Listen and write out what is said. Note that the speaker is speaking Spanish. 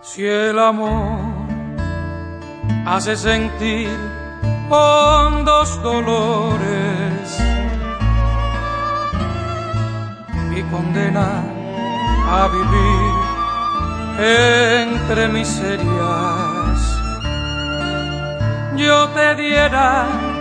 Si el amor hace sentir hondos dolores y condena a vivir entre miserias, yo te diera